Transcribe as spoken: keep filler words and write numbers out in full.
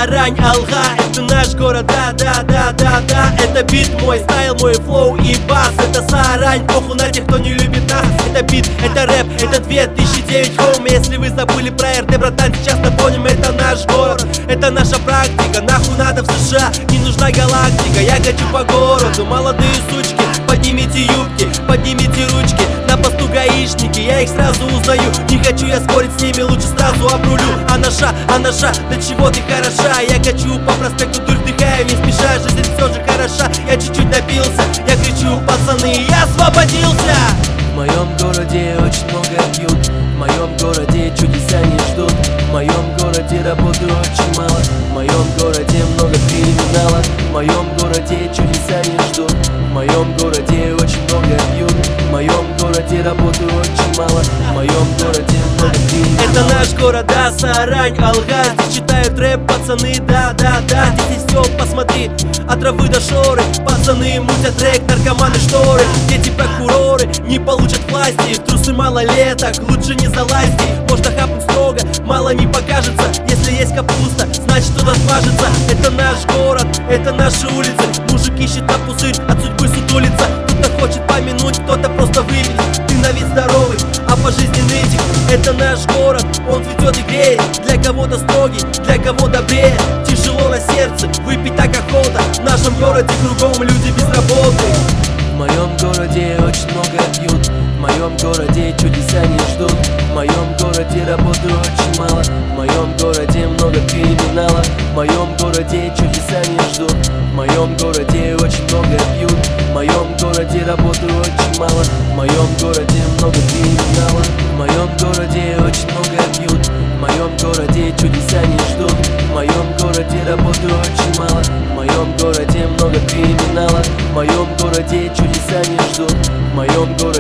Сарань, Алга, это наш город, да, да, да, да, да. Это бит мой, стайл мой, флоу и бас. Это Сарань, похуй на тех, кто не любит нас. Это бит, это рэп, это две тысячи девять, хоум. Если вы забыли про эр дэ, братан, сейчас напомним, это наш город, это наша практика. Нахуй надо в США, не нужна галактика. Я хочу по городу, молодые сучки, поднимите юбки, поднимите ручки. На посту гаишники, я их сразу узнаю. Не хочу я спорить с ними, лучше сразу обрулю. А наша, а наша, до чего ты хороша? Я качу по проспекту, дурь вдыхаю, не спеша. Жизнь все же хороша, я чуть-чуть напился. Я кричу, пацаны, я освободился. В моем городе очень много пьют, в моем городе чудеса не ждут, в моем городе работы очень мало, в моем городе много криминала, в моем городе чудеса не ждут, в моем городе очень много пьют, в моем городе работы очень мало, в моем городе много криминала. Это наш город, да, Сарань, Алга. Здесь читают рэп, пацаны, да, да, да. Здесь все, посмотри, от травы до шоры. Пацаны мутят трек, наркоманы шторы. Дети прокуроры не получат власти. В трусы малолеток, лучше не залазьте. Можно хапнуть строго, мало не покажется. Если есть капуста, значит кто-то смажется. Это наш город, это наши улицы. Мужик ищет на пузырь, от судьбы сутулится. Кто-то хочет помянуть, кто-то просто выпить. Ты на вид здоровый, а по жизни нытик. Это наш город, он цветет и греет. Для кого-то строгий, для кого добрее. Тяжело на сердце, выпить так охота. В нашем городе кругом люди без работы. В моем городе очень много пьют, в моем городе чудеса не ждут, в моем городе работы очень мало, в моем городе много криминала, в моем городе чудеса не ждут, в моем городе очень много пьют, в моем городе работы очень мало, в моем городе много криминала, в моем городе очень много пьют, в моем городе чудеса не ждут, в моем городе работы очень мало, в моем городе много криминала, в моем городе чудеса не ждут, в моем городе